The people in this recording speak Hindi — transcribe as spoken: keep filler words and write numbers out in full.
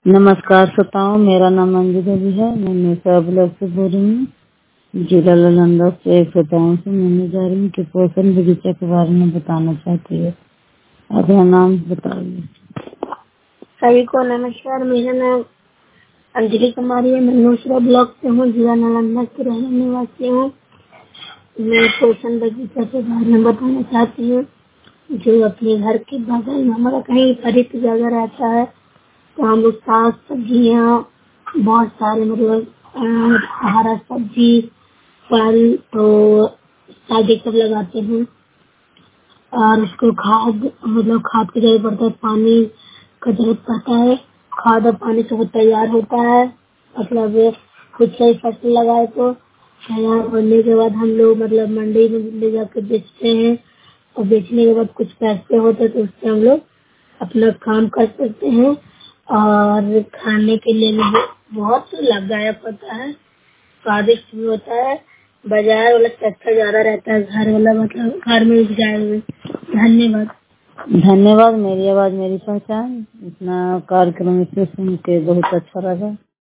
नमस्कार श्रोताओं, मेरा नाम अंजू देवी है। मैं मेसा ब्लॉक से बोल रही हूँ। जिला नालंदा से श्रोताओं से मिलने जा रही हूँ कि पोषण बगीचा के बारे में बताना चाहती है। अपना नाम बताइए। सभी को नमस्कार। मेरा नाम अंजलि कुमारी है। मैं नूसरा ब्लॉक से हूँ, जिला नालंदा की रहने निवासी हूँ। मैं पोषण बगीचा के बारे में बताना चाहती हूँ। जो अपने घर के बगल में हमारा कहीं परित जगह रहता है, तो हम लोग साग सब्जियाँ बहुत सारे मतलब अ, हरा सब्जी फल तो शादी सब लगाते हैं। और उसको खाद मतलब खाद की जरूरत पड़ता है, पानी का जरूरत पड़ता है। खाद और पानी से वो तैयार होता है। मतलब कुछ सही फसल लगाए तो तैयार होने के बाद हम लोग मतलब मंडी में ले जाकर बेचते हैं, और बेचने के बाद कुछ पैसे होते हैं तो उससे हम लोग अपना काम कर सकते हैं। और खाने के लिए भी बहुत लाभदायक होता है, स्वादिष्ट भी होता है। बाजार वाला से अच्छा ज्यादा रहता है, घर वाला मतलब घर में उपजाए हुए। धन्यवाद। धन्यवाद। मेरी आवाज मेरी पहचान। इतना कार्यक्रम इसे सुन के बहुत अच्छा लगा।